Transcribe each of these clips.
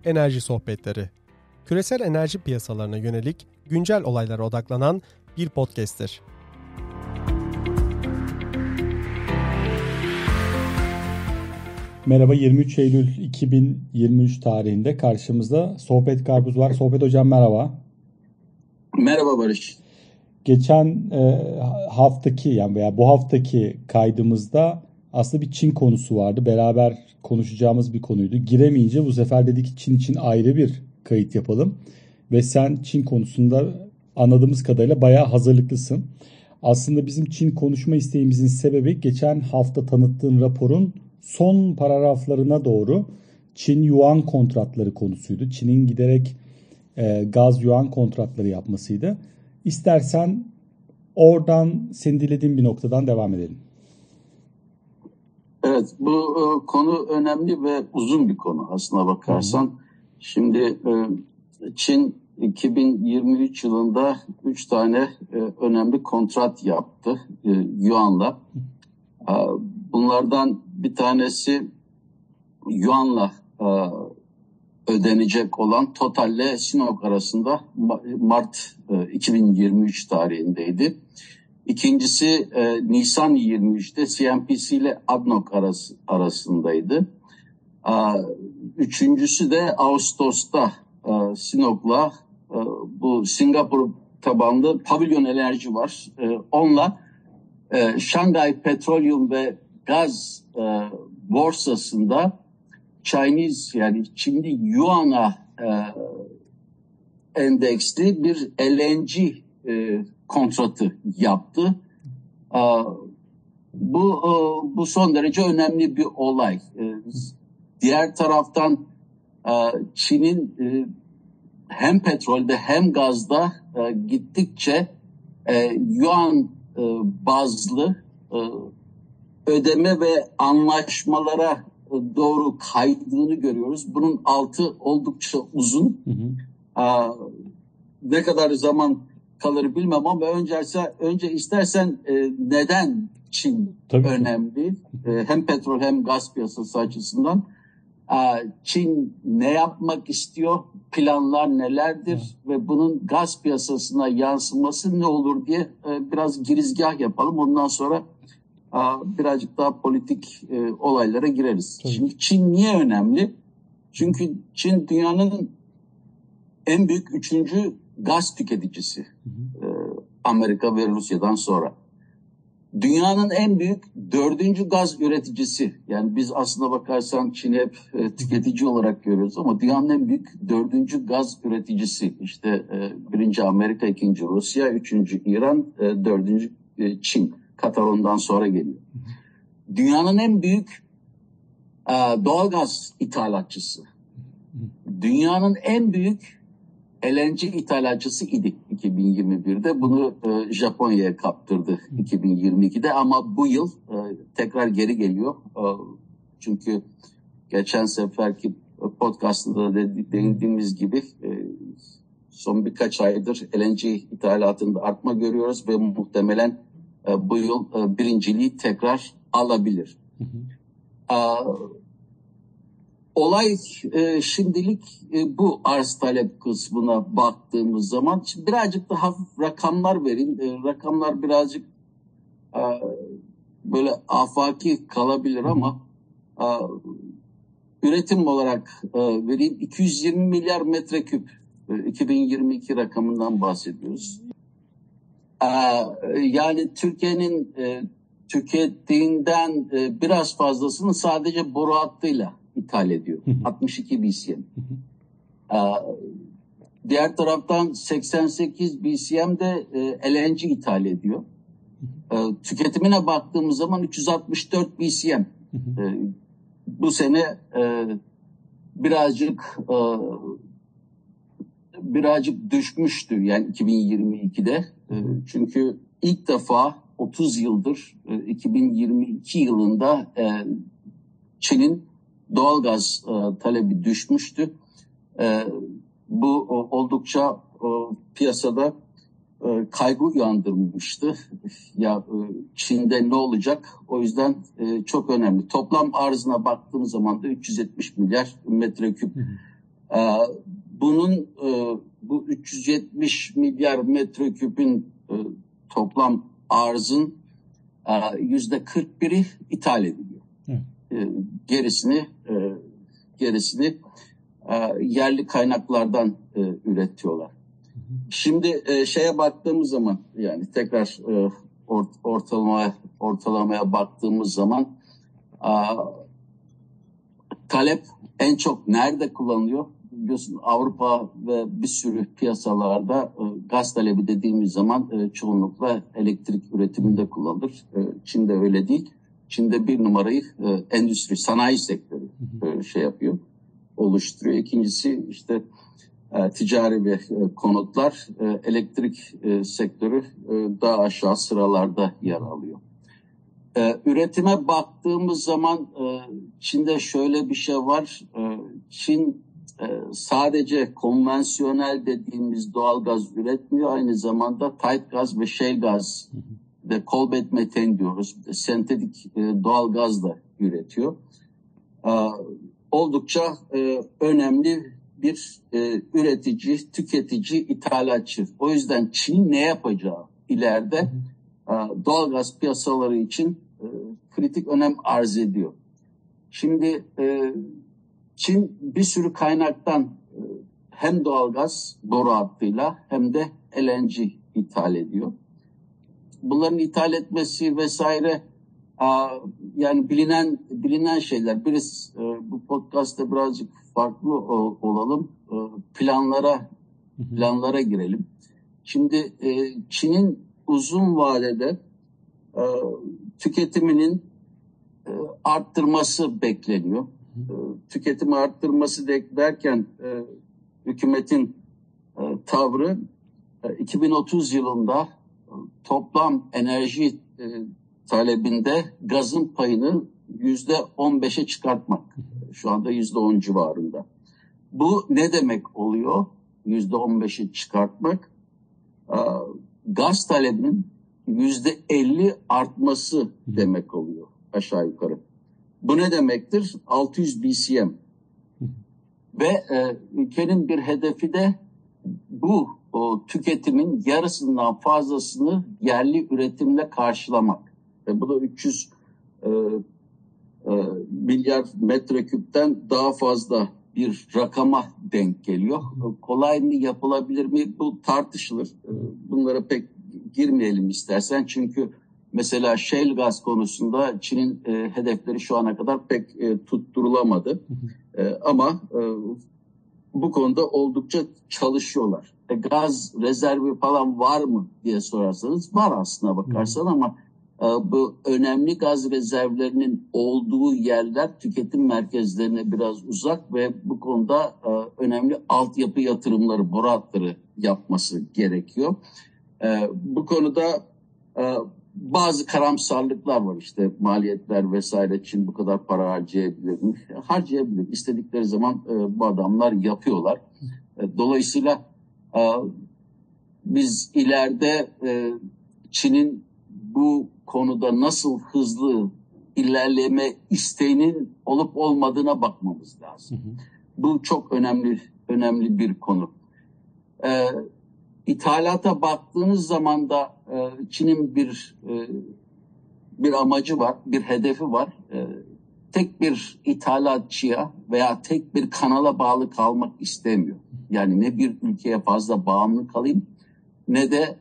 Enerji Sohbetleri. Küresel enerji piyasalarına yönelik güncel olaylara odaklanan bir podcast'tir. Merhaba, 23 Eylül 2023 tarihinde karşımızda Sohbet Karpuz var. Sohbet hocam merhaba. Merhaba Barış. Geçen haftaki veya bu haftaki kaydımızda aslında bir Çin konusu vardı. Beraber konuşacağımız bir konuydu. Giremeyince bu sefer dedik ki Çin için ayrı bir kayıt yapalım. Ve sen Çin konusunda anladığımız kadarıyla bayağı hazırlıklısın. Aslında bizim Çin konuşma isteğimizin sebebi geçen hafta tanıttığın raporun son paragraflarına doğru Çin yuan kontratları konusuydu. Çin'in giderek gaz yuan kontratları yapmasıydı. İstersen oradan senin dilediğin bir noktadan devam edelim. Evet, bu konu önemli ve uzun bir konu aslına bakarsan. Şimdi Çin 2023 yılında 3 tane önemli kontrat yaptı yuanla. Bunlardan bir tanesi yuanla ödenecek olan Total'le Sinopec arasında Mart 2023 tarihindeydi. İkincisi Nisan 23'te CNPC ile ADNOC arasındaydı. Üçüncüsü de Ağustos'ta Sinopec'la bu Singapur tabanlı Pavilion Enerji var. Onunla Şanghay Petroleum ve Gaz borsasında Chinese yani Çinli Yuan'a endeksli bir LNG kontratı yaptı. Bu son derece önemli bir olay. Diğer taraftan Çin'in hem petrolde hem gazda gittikçe yuan bazlı ödeme ve anlaşmalara doğru kaydığını görüyoruz. Bunun altı oldukça uzun. Ne kadar zaman kalır bilmem ama önce istersen neden Çin önemli? Hem petrol hem gaz piyasası açısından. Çin ne yapmak istiyor? Planlar nelerdir? Ve bunun gaz piyasasına yansıması ne olur diye biraz girizgah yapalım. Ondan sonra birazcık daha politik olaylara gireriz. Tabii. Şimdi Çin niye önemli? Çünkü Çin dünyanın en büyük 3. gaz tüketicisi. Amerika ve Rusya'dan sonra. Dünyanın en büyük 4. gaz üreticisi. Yani biz aslına bakarsan Çin'i hep tüketici olarak görüyoruz ama dünyanın en büyük 4. gaz üreticisi. İşte 1. Amerika, 2. Rusya, 3. İran, 4. Çin. Katar ondan sonra geliyor. Dünyanın en büyük doğalgaz ithalatçısı. Dünyanın en büyük LNG ithalatçısı idi 2021'de. Bunu Japonya'ya kaptırdı 2022'de ama bu yıl tekrar geri geliyor. Çünkü geçen seferki podcast'ta da değindiğimiz gibi son birkaç aydır LNG ithalatında artma görüyoruz ve muhtemelen bu yıl birinciliği tekrar alabilir. Olay şimdilik bu arz talep kısmına baktığımız zaman şimdi birazcık da hafif rakamlar vereyim. Rakamlar birazcık böyle afaki kalabilir ama üretim olarak vereyim. 220 milyar metreküp 2022 rakamından bahsediyoruz. Yani Türkiye'nin tükettiğinden biraz fazlasını sadece boru hattıyla ithal ediyor. 62 BCM. Diğer taraftan 88 BCM de LNG ithal ediyor. Tüketimine baktığımız zaman 364 BCM. Bu sene birazcık düşmüştü yani 2022'de. Çünkü ilk defa 30 yıldır 2022 yılında Çin'in doğalgaz talebi düşmüştü. Bu oldukça piyasada kaygı uyandırmıştı. Ya Çin'de ne olacak? O yüzden çok önemli. Toplam arzına baktığımız zaman da 370 milyar metreküp Bunun bu 370 milyar metreküpün toplam arzın %41'i ithal ediliyor. Gerisini yerli kaynaklardan üretiyorlar. Şimdi şeye baktığımız zaman, yani tekrar ortalamaya baktığımız zaman talep en çok nerede kullanılıyor? Biliyorsun, Avrupa ve bir sürü piyasalarda gaz talebi dediğimiz zaman çoğunlukla elektrik üretiminde kullanılır. Çin'de öyle değil. Çin'de bir numarayı endüstri, sanayi sektörü oluşturuyor. İkincisi işte ticari ve konutlar, elektrik sektörü daha aşağı sıralarda yer alıyor. Üretime baktığımız zaman Çin'de şöyle bir şey var. Çin sadece konvansiyonel dediğimiz doğalgaz üretmiyor. Aynı zamanda tight gaz ve shale gaz ve coalbed metan diyoruz. Sentetik doğalgaz da üretiyor. Oldukça önemli bir üretici, tüketici, ithalatçı. O yüzden Çin ne yapacağı ileride doğalgaz piyasaları için kritik önem arz ediyor. Şimdi Çin bir sürü kaynaktan hem doğalgaz boru hattıyla hem de LNG ithal ediyor. Bunların ithal etmesi vesaire yani bilinen şeyler. Biz bu podcast'ta birazcık farklı olalım. Planlara girelim. Şimdi Çin'in uzun vadede tüketiminin arttırması bekleniyor. Tüketimi arttırması derken hükümetin tavrı 2030 yılında toplam enerji talebinde gazın payını %15'e çıkartmak. Şu anda %10 civarında. Bu ne demek oluyor? %15'e çıkartmak. Gaz talebinin %50 artması demek oluyor aşağı yukarı. Bu ne demektir? 600 BCM. Ve ülkenin bir hedefi de bu tüketimin yarısından fazlasını yerli üretimle karşılamak. Ve bu da 300 milyar metreküpten daha fazla bir rakama denk geliyor. Kolay mı, yapılabilir mi? Bu tartışılır. Bunlara pek girmeyelim istersen. Çünkü mesela shale gaz konusunda Çin'in hedefleri şu ana kadar pek tutturulamadı. Ama bu konuda oldukça çalışıyorlar. Gaz rezervi falan var mı diye sorarsanız var aslına bakarsan ama bu önemli gaz rezervlerinin olduğu yerler tüketim merkezlerine biraz uzak ve bu konuda önemli altyapı yatırımları, boru hatları yapması gerekiyor. Bu konuda bazı karamsarlıklar var, işte maliyetler vesaire için bu kadar para harcayabilir mi? Harcayabilir. İstedikleri zaman bu adamlar yapıyorlar. Dolayısıyla biz ileride Çin'in bu konuda nasıl hızlı ilerleme isteğinin olup olmadığına bakmamız lazım. Bu çok önemli bir konu. İthalata baktığınız zaman da Çin'in bir amacı var, bir hedefi var. Tek bir ithalatçıya veya tek bir kanala bağlı kalmak istemiyor. Yani ne bir ülkeye fazla bağımlı kalayım ne de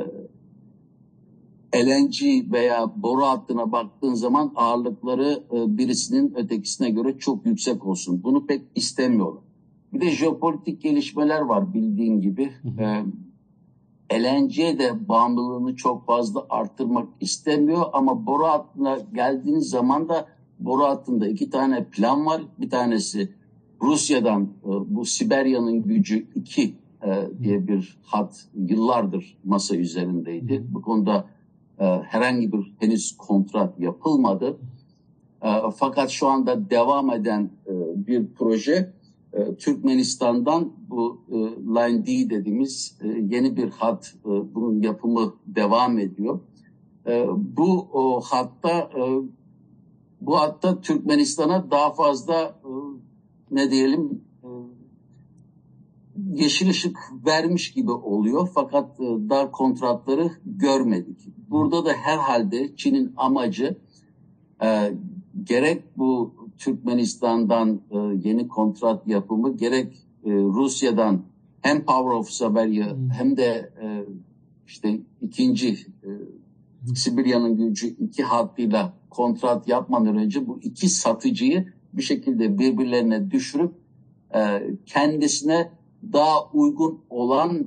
LNG veya boru hattına baktığın zaman ağırlıkları birisinin ötekisine göre çok yüksek olsun. Bunu pek istemiyorlar. Bir de jeopolitik gelişmeler var bildiğin gibi. LNG'ye de bağımlılığını çok fazla arttırmak istemiyor ama boru hattına geldiğiniz zaman da boru hattında 2 tane plan var. Bir tanesi Rusya'dan bu Siberya'nın gücü 2 diye bir hat yıllardır masa üzerindeydi. Bu konuda herhangi bir henüz kontrat yapılmadı. Fakat şu anda devam eden bir proje Türkmenistan'dan bu Line D dediğimiz yeni bir hat, bunun yapımı devam ediyor. Bu hatta Türkmenistan'a daha fazla yeşil ışık vermiş gibi oluyor fakat daha kontratları görmedik. Burada da herhalde Çin'in amacı gerek bu Türkmenistan'dan yeni kontrat yapımı gerek Rusya'dan hem Power of Siberia hem de işte ikinci Sibirya'nın gücü 2 hattıyla kontrat yapmadan önce bu iki satıcıyı bir şekilde birbirlerine düşürüp kendisine daha uygun olan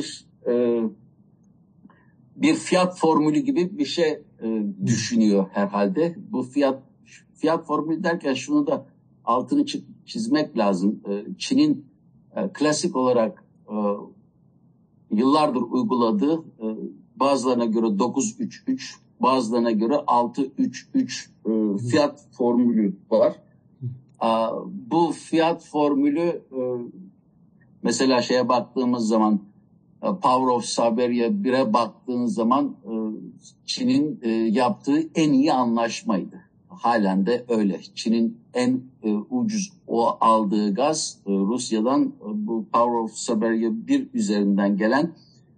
bir fiyat formülü gibi bir şey düşünüyor herhalde. Bu fiyat formülü derken şunu da altını çizmek lazım. Çin'in klasik olarak yıllardır uyguladığı bazılarına göre 933, bazılarına göre 633 fiyat formülü var. Bu fiyat formülü mesela şeye baktığımız zaman Power of Siberia 1'e baktığın zaman Çin'in yaptığı en iyi anlaşmaydı. Halen de öyle. Çin'in en ucuz aldığı gaz Rusya'dan bu Power of Siberia 1 üzerinden gelen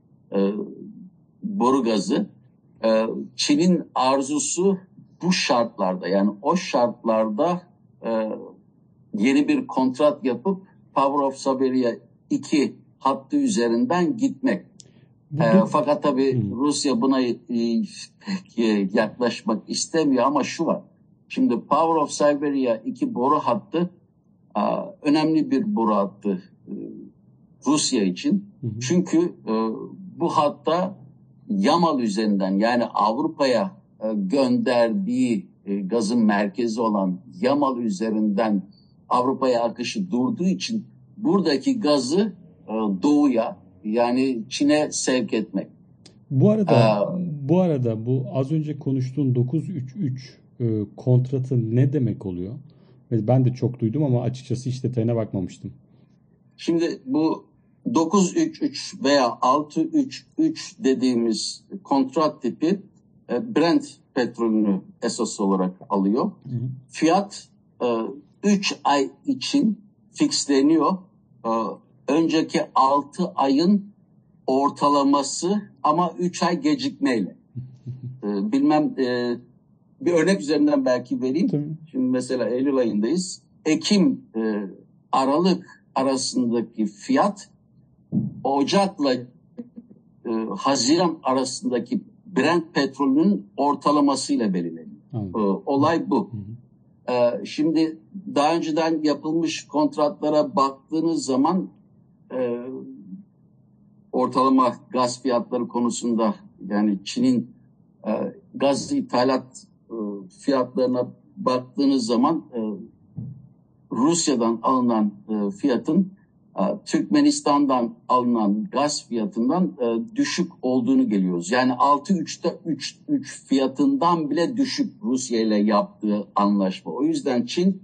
boru gazı. Çin'in arzusu bu şartlarda, yani o şartlarda yeni bir kontrat yapıp Power of Siberia 2 hattı üzerinden gitmek. Fakat tabii Rusya buna pek yaklaşmak istemiyor ama şu var. Şimdi Power of Siberia 2 boru hattı önemli bir boru hattı Rusya için. Çünkü bu hatta Yamal üzerinden, yani Avrupa'ya gönderdiği gazın merkezi olan Yamal üzerinden Avrupa'ya akışı durduğu için buradaki gazı doğuya, yani Çin'e sevk etmek. Bu arada bu az önce konuştuğun 933 kontratı ne demek oluyor? Ben de çok duydum ama açıkçası hiç detayına bakmamıştım. Şimdi bu 933 veya 633 dediğimiz kontrat tipi Brent petrolünü esas olarak alıyor. Fiyat 3 ay için fixleniyor. Önceki 6 ayın ortalaması ama 3 ay gecikmeyle. Bilmem bir örnek üzerinden belki vereyim. Tabii. Şimdi mesela Eylül ayındayız. Ekim Aralık arasındaki fiyat Ocak'la Haziran arasındaki Brent petrolünün ortalamasıyla belirleniyor. Olay bu. Şimdi daha önceden yapılmış kontratlara baktığınız zaman ortalama gaz fiyatları konusunda, yani Çin'in gaz ithalat fiyatlarına baktığınız zaman Rusya'dan alınan fiyatın Türkmenistan'dan alınan gaz fiyatından düşük olduğunu görüyoruz. Yani 6.3'te 3 fiyatından bile düşük Rusya ile yaptığı anlaşma. O yüzden Çin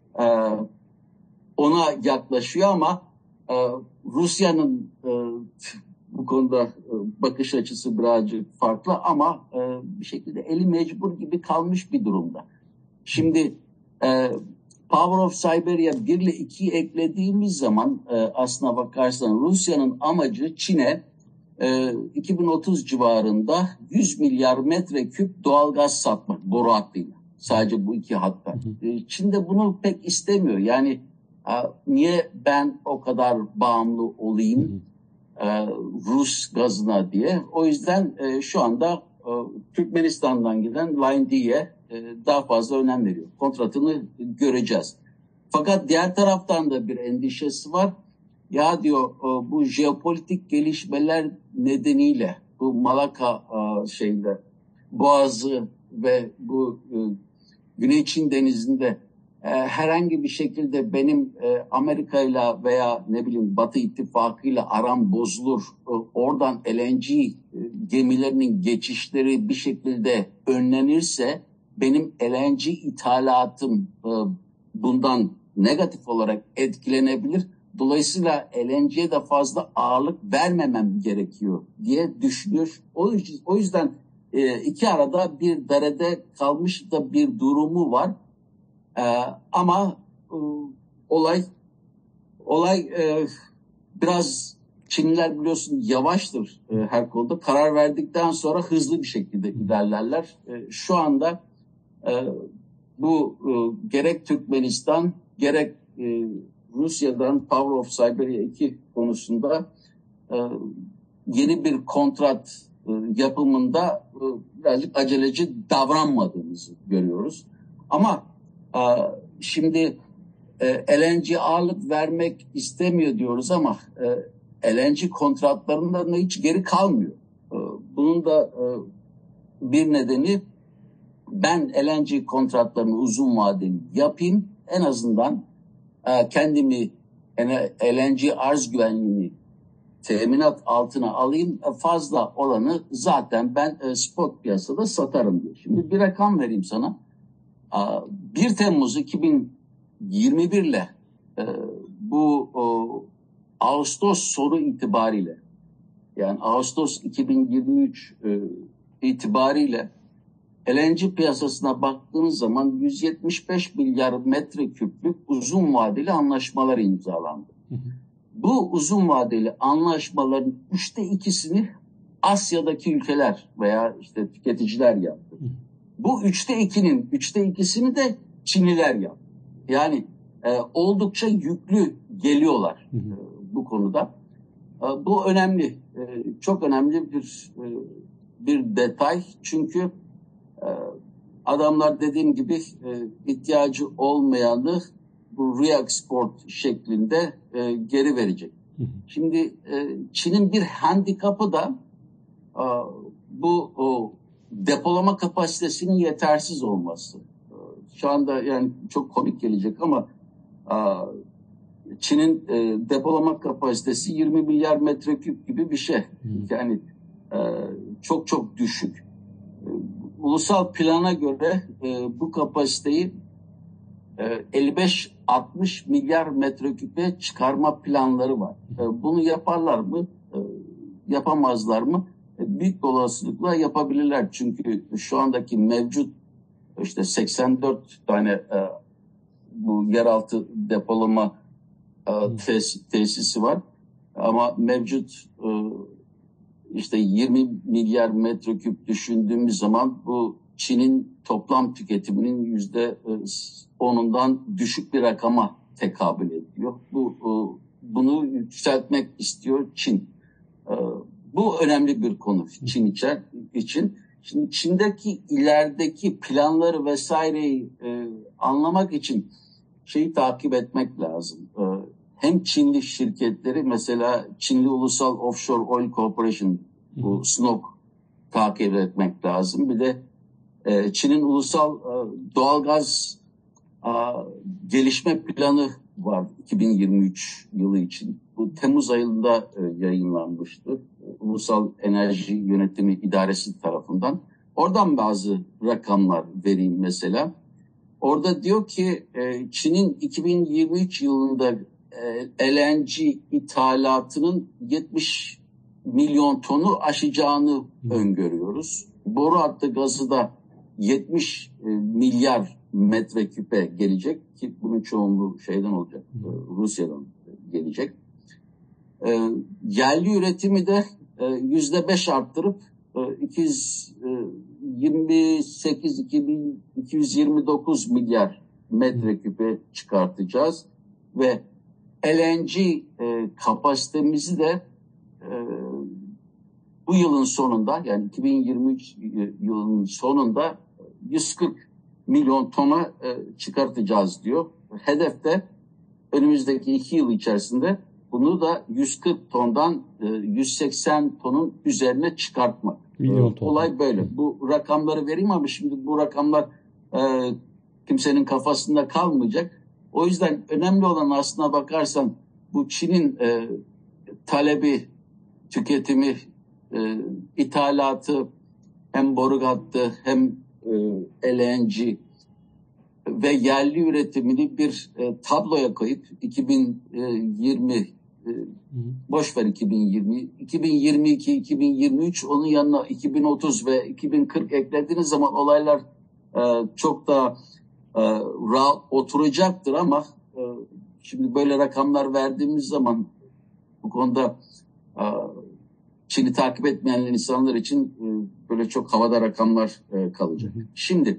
ona yaklaşıyor ama Rusya'nın bu konuda bakış açısı birazcık farklı ama bir şekilde eli mecbur gibi kalmış bir durumda. Şimdi Power of Siberia 1 ile 2'yi eklediğimiz zaman aslına bakarsan Rusya'nın amacı Çin'e 2030 civarında 100 milyar metreküp doğalgaz satmak boru hattıyla. Sadece bu iki hatta. Çin de bunu pek istemiyor. Yani niye ben o kadar bağımlı olayım Rus gazına diye. O yüzden şu anda Türkmenistan'dan giden Line D'ye daha fazla önem veriyor. Kontratını göreceğiz. Fakat diğer taraftan da bir endişesi var. Ya diyor bu jeopolitik gelişmeler nedeniyle bu Malaka Boğazı ve bu Güney Çin Denizi'nde herhangi bir şekilde benim Amerika'yla veya ne bileyim Batı İttifakı'yla aram bozulur. Oradan LNG gemilerinin geçişleri bir şekilde önlenirse benim LNG ithalatım bundan negatif olarak etkilenebilir. Dolayısıyla LNG'ye de fazla ağırlık vermemem gerekiyor diye düşünüyor. O yüzden iki arada bir derede kalmış da bir durumu var. Ama olay biraz Çinliler biliyorsun yavaştır her konuda. Karar verdikten sonra hızlı bir şekilde ilerlerler. Şu anda bu gerek Türkmenistan gerek Rusya'dan Power of Siberia 2 konusunda yeni bir kontrat yapımında birazcık aceleci davranmadığımızı görüyoruz. Ama şimdi LNG ağırlık vermek istemiyor diyoruz ama LNG kontratlarından hiç geri kalmıyor. Bunun da bir nedeni ben LNG kontratlarını uzun vadeli yapayım. En azından kendimi LNG arz güvenliğini teminat altına alayım. Fazla olanı zaten ben spot piyasada satarım diyor. Şimdi bir rakam vereyim sana. 1 Temmuz 2021 ile bu Ağustos sonu itibariyle yani Ağustos 2023 itibariyle LNG piyasasına baktığınız zaman 175 milyar metreküplük uzun vadeli anlaşmalar imzalandı. Bu uzun vadeli anlaşmaların 2/3'ünü Asya'daki ülkeler veya işte tüketiciler yaptı. Bu 2/3'ünü de Çinliler yaptı. Yani oldukça yüklü geliyorlar bu konuda. Bu önemli, çok önemli bir detay. Çünkü adamlar dediğim gibi ihtiyacı olmayanı bu re-export şeklinde geri verecek. Şimdi Çin'in bir handikapı da bu depolama kapasitesinin yetersiz olması. Şu anda yani çok komik gelecek ama Çin'in depolama kapasitesi 20 milyar metreküp gibi bir şey. Yani çok çok düşük. Ulusal plana göre bu kapasiteyi 55-60 milyar metreküpe çıkarma planları var. Bunu yaparlar mı? Yapamazlar mı? Büyük olasılıkla yapabilirler. Çünkü şu andaki mevcut işte 84 tane bu yeraltı depolama tesisi var. Ama mevcut işte 20 milyar metreküp düşündüğümüz zaman bu Çin'in toplam tüketiminin %10'undan düşük bir rakama tekabül ediyor. Bunu yükseltmek istiyor Çin. Bu önemli bir konu Çin için. Şimdi Çin'deki ilerideki planları vesaireyi anlamak için şeyi takip etmek lazım. Hem Çinli şirketleri mesela Çinli Ulusal Offshore Oil Corporation bu SNOC takip etmek lazım. Bir de Çin'in ulusal doğalgaz gelişme planı var 2023 yılı için. Bu Temmuz ayında yayınlanmıştı. Ulusal Enerji Yönetimi İdaresi tarafından. Oradan bazı rakamlar vereyim mesela. Orada diyor ki Çin'in 2023 yılında LNG ithalatının 70 milyon tonu aşacağını öngörüyoruz. Boru hattı gazı da 70 milyar metreküpe gelecek ki bunun çoğunluğu şeyden olacak, Rusya'dan gelecek. Yerli üretimi de %5 arttırıp 229 milyar metreküpe çıkartacağız ve LNG kapasitemizi de bu yılın sonunda yani 2023 yılının sonunda 140 milyon tona çıkartacağız diyor. Hedef de önümüzdeki 2 yıl içerisinde bunu da 140 tondan 180 tonun üzerine çıkartmak. Olay böyle. Bu rakamları vereyim ama şimdi bu rakamlar kimsenin kafasında kalmayacak. O yüzden önemli olan aslına bakarsan bu Çin'in talebi, tüketimi, ithalatı hem boru hattı hem LNG ve yerli üretimini bir tabloya koyup 2020 boş ver 2022, 2023 onun yanına 2030 ve 2040 eklediğiniz zaman olaylar çok daha rahat oturacaktır ama şimdi böyle rakamlar verdiğimiz zaman Bu konuda Çin'i takip etmeyen insanlar için böyle çok havada rakamlar kalacak. Şimdi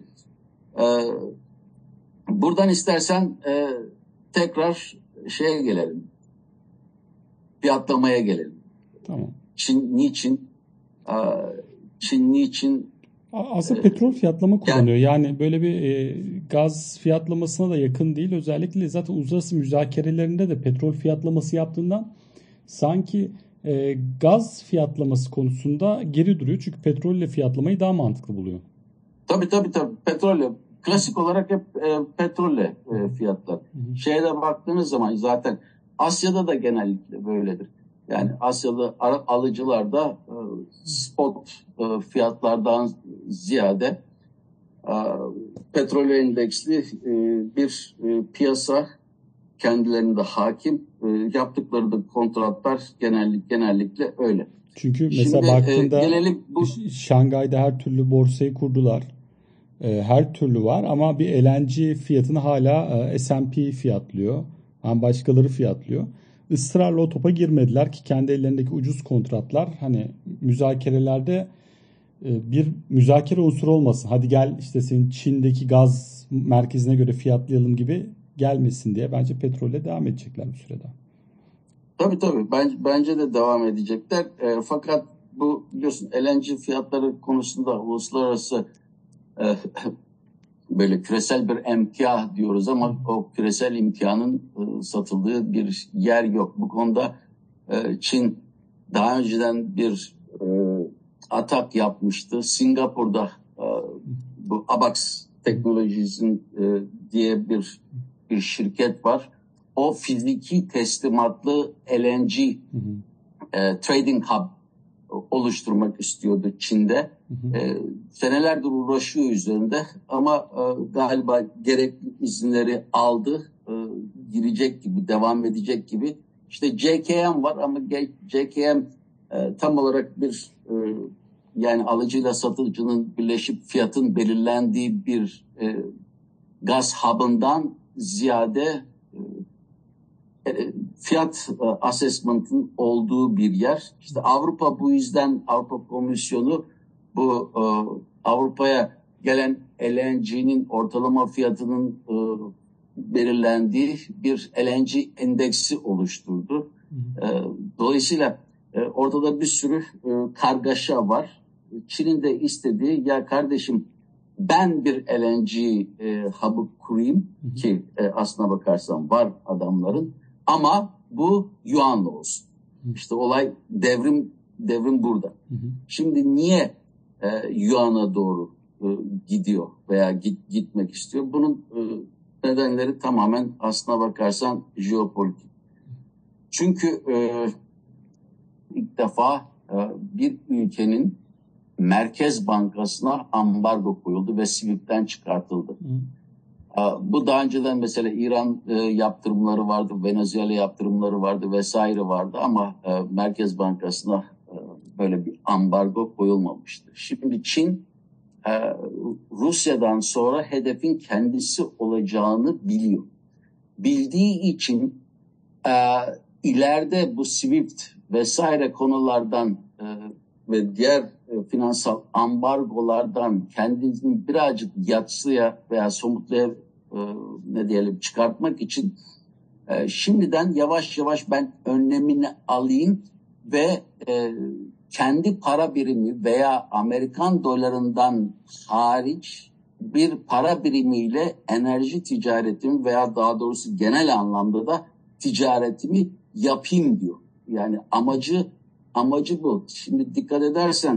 buradan istersen tekrar şeye gelelim. Fiyatlamaya gelelim. Tamam. Çin niçin aslında petrol fiyatlama kullanıyor. Yani böyle bir gaz fiyatlamasına da yakın değil. Özellikle zaten uluslararası müzakerelerinde de petrol fiyatlaması yaptığından sanki gaz fiyatlaması konusunda geri duruyor. Çünkü petrolle fiyatlamayı daha mantıklı buluyor. Tabii. Petrolle. Klasik olarak hep petrolle fiyatlar. Şeye baktığınız zaman zaten Asya'da da genellikle böyledir. Yani Asya'da alıcılar da spot fiyatlardan ziyade petrol endeksli bir piyasa kendilerinde hakim. Yaptıkları da kontratlar genellikle öyle. Çünkü mesela baktığında Şangay'da her türlü borsayı kurdular. Her türlü var ama bir LNG fiyatını hala S&P fiyatlıyor. Yani başkaları fiyatlıyor. Israrla o topa girmediler ki kendi ellerindeki ucuz kontratlar hani müzakerelerde bir müzakere unsuru olmasın. Hadi gel işte senin Çin'deki gaz merkezine göre fiyatlayalım gibi gelmesin diye bence petrolle devam edecekler bir sürede. Tabii. Bence de devam edecekler. Fakat bu biliyorsun LNG fiyatları konusunda uluslararası böyle küresel bir emtia diyoruz ama o küresel imkanın satıldığı bir yer yok. Bu konuda Çin daha önceden bir atak yapmıştı. Singapur'da bu Abax Technologies'in diye bir şirket var. O fiziki teslimatlı LNG trading hub oluşturmak istiyordu Çin'de. Senelerdir uğraşıyor üzerinde ama galiba gerekli izinleri aldı. Girecek gibi, devam edecek gibi. İşte JKM var ama JKM tam olarak bir yani alıcıyla satıcının birleşip fiyatın belirlendiği bir gaz hub'ından ziyade fiyat assessment'ın olduğu bir yer. İşte Avrupa bu yüzden Avrupa Komisyonu bu Avrupa'ya gelen LNG'nin ortalama fiyatının belirlendiği bir LNG endeksi oluşturdu. Dolayısıyla ortada bir sürü kargaşa var. Çin'in de istediği ya kardeşim ben bir LNG hub'ı kurayım ki aslına bakarsan var adamların ama bu yuanla olsun. İşte olay devrim burada. Şimdi niye yuana doğru gidiyor veya gitmek istiyor? Bunun nedenleri tamamen aslına bakarsan jeopolitik. Çünkü ilk defa bir ülkenin Merkez Bankası'na ambargo koyuldu ve SWIFT'ten çıkartıldı. Bu daha önceden mesela İran yaptırımları vardı, Venezuela yaptırımları vardı vesaire vardı ama Merkez Bankası'na böyle bir ambargo koyulmamıştı. Şimdi Çin Rusya'dan sonra hedefin kendisi olacağını biliyor. Bildiği için ileride bu SWIFT vesaire konulardan ve diğer finansal ambargolardan kendisini birazcık yatsıya veya somutluya çıkartmak için şimdiden yavaş yavaş ben önlemini alayım ve kendi para birimi veya Amerikan dolarından hariç bir para birimiyle enerji ticaretimi veya daha doğrusu genel anlamda da ticaretimi yapayım diyor. Yani amacı bu. Şimdi dikkat edersen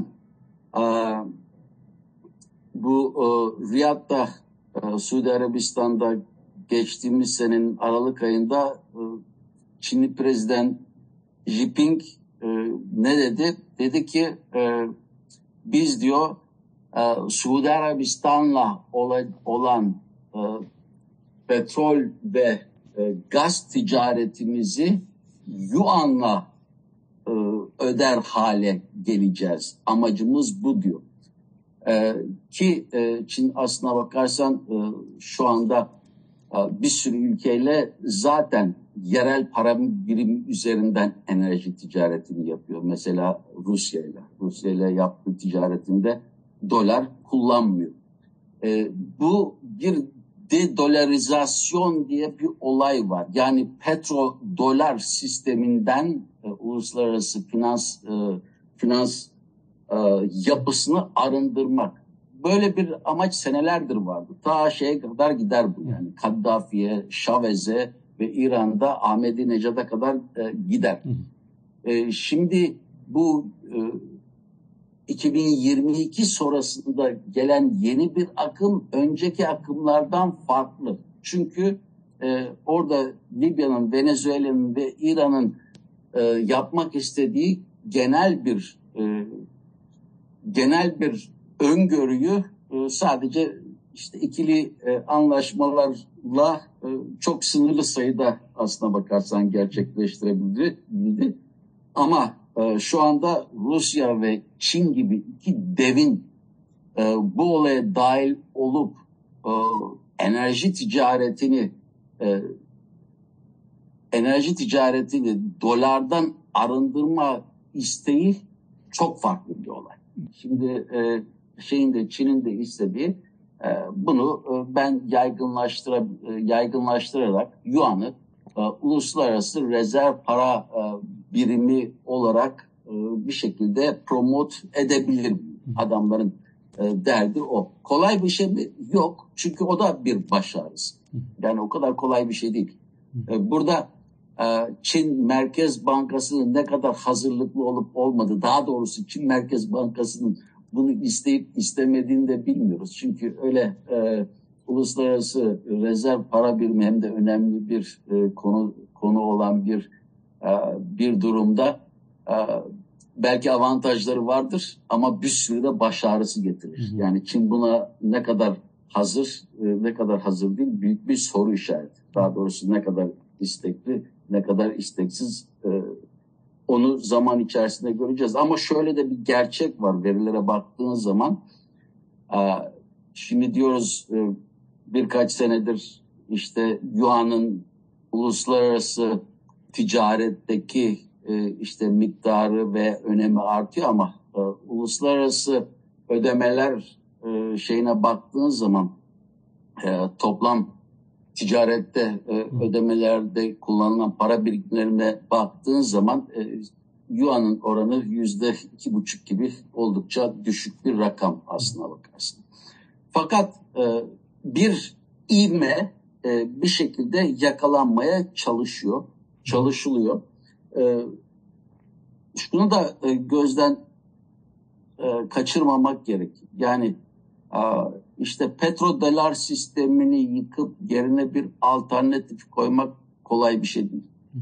bu Riyad'da Suudi Arabistan'da geçtiğimiz senenin Aralık ayında Çinli Prezident Jinping ne dedi? Dedi ki biz diyor Suudi Arabistan'la olan petrol ve gaz ticaretimizi yuanla öder hale geleceğiz. Amacımız bu diyor. Ki Çin aslına bakarsan şu anda bir sürü ülkeyle zaten yerel para birimi üzerinden enerji ticaretini yapıyor. Mesela Rusya ile yaptığı ticaretinde dolar kullanmıyor. Bu bir dedolarizasyon diye bir olay var. Yani petrodolar sisteminden uluslararası finans yapısını arındırmak. Böyle bir amaç senelerdir vardı. Ta şeye kadar gider bu yani. Kaddafi'ye, Chavez'e ve İran'da Ahmadinejad'a kadar gider. Şimdi bu 2022 sonrasında gelen yeni bir akım önceki akımlardan farklı. Çünkü orada Libya'nın, Venezuela'nın ve İran'ın yapmak istediği genel bir öngörüyü sadece işte ikili anlaşmalarla çok sınırlı sayıda aslına bakarsan gerçekleştirebildi. Ama şu anda Rusya ve Çin gibi iki devin bu olaya dahil olup enerji ticaretini dolardan arındırma isteği çok farklı bir olay. Şimdi Çin'in de istediği bunu ben yaygınlaştırarak yuan'ı uluslararası rezerv para birimi olarak bir şekilde promote edebilir adamların derdi o. Kolay bir şey mi? Yok. Çünkü o da bir baş ağrısı. Yani o kadar kolay bir şey değil. Burada Çin Merkez Bankası'nın ne kadar hazırlıklı olup olmadığı, daha doğrusu Çin Merkez Bankası'nın bunu isteyip istemediğini de bilmiyoruz. Çünkü öyle uluslararası rezerv para birimi hem de önemli bir konu olan bir durumda belki avantajları vardır ama bir sürü de baş ağrısı getirir. Yani Çin buna ne kadar hazır, ne kadar hazır değil, büyük bir soru işareti. Daha doğrusu ne kadar istekli, ne kadar isteksiz onu zaman içerisinde göreceğiz. Ama şöyle de bir gerçek var verilere baktığınız zaman. Şimdi diyoruz birkaç senedir işte yuan'ın uluslararası ticaretteki işte miktarı ve önemi artıyor ama uluslararası ödemeler şeyine baktığınız zaman toplam ticarette ödemelerde kullanılan para birimlerine baktığın zaman yuan'ın oranı %2,5 gibi oldukça düşük bir rakam aslına bakarsın. Fakat bir ivme bir şekilde yakalanmaya çalışılıyor. Şunu da gözden kaçırmamak gerekir. Yani işte petrodolar sistemini yıkıp yerine bir alternatif koymak kolay bir şey değil.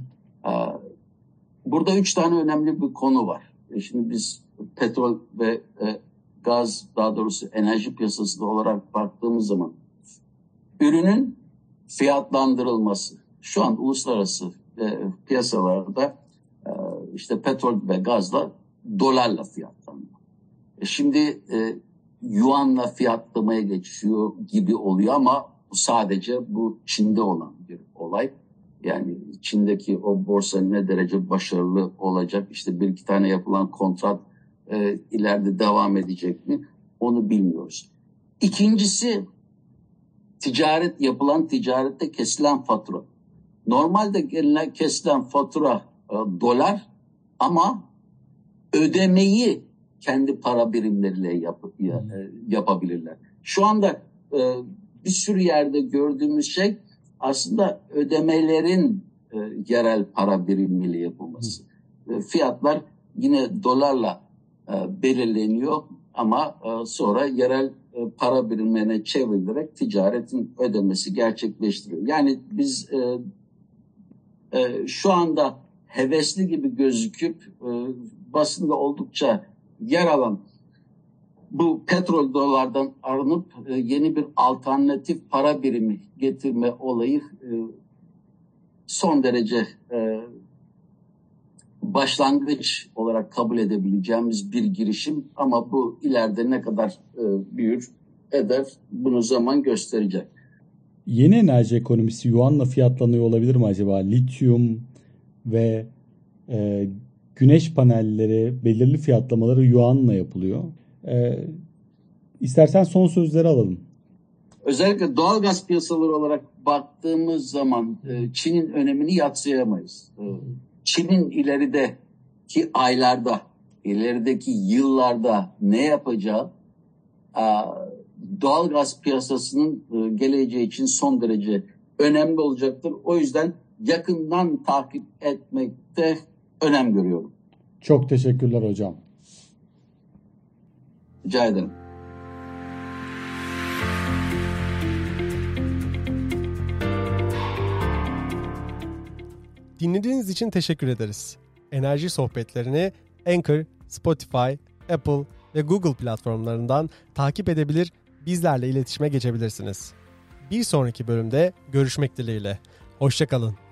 Burada 3 tane önemli bir konu var. Şimdi biz petrol ve gaz, daha doğrusu enerji piyasası olarak baktığımız zaman ürünün fiyatlandırılması. Şu an uluslararası piyasalarda işte petrol ve gazla dolarla fiyatlanıyor. Şimdi yuanla fiyatlamaya geçiyor gibi oluyor ama sadece bu Çin'de olan bir olay. Yani Çin'deki o borsa ne derece başarılı olacak? İşte bir iki tane yapılan kontrat ileride devam edecek mi? Onu bilmiyoruz. İkincisi yapılan ticarette kesilen fatura. Normalde kesilen fatura dolar ama ödemeyi kendi para birimleriyle yapabilirler. Şu anda bir sürü yerde gördüğümüz şey aslında ödemelerin yerel para birimiyle yapılması. Fiyatlar yine dolarla belirleniyor ama sonra yerel para birimlerine çevrilerek ticaretin ödemesi gerçekleştiriyor. Yani biz şu anda hevesli gibi gözüküp basında oldukça yer alan bu petrol dolardan arınıp yeni bir alternatif para birimi getirme olayı son derece başlangıç olarak kabul edebileceğimiz bir girişim ama bu ileride ne kadar büyür eder bunu zaman gösterecek. yeni enerji ekonomisi yuanla fiyatlanıyor olabilir mi acaba? Lityum ve güneş panelleri belirli fiyatlamaları yuanla yapılıyor. İstersen son sözleri alalım. Özellikle doğal gaz piyasaları olarak baktığımız zaman Çin'in önemini yadsıyamayız. Çin'in ilerideki aylarda, ilerideki yıllarda ne yapacağı doğal gaz piyasasının geleceği için son derece önemli olacaktır. O yüzden yakından takip etmekte önem görüyorum. Çok teşekkürler hocam. Rica ederim. Dinlediğiniz için teşekkür ederiz. Enerji sohbetlerini Anchor, Spotify, Apple ve Google platformlarından takip edebilir, bizlerle iletişime geçebilirsiniz. Bir sonraki bölümde görüşmek dileğiyle. Hoşça kalın.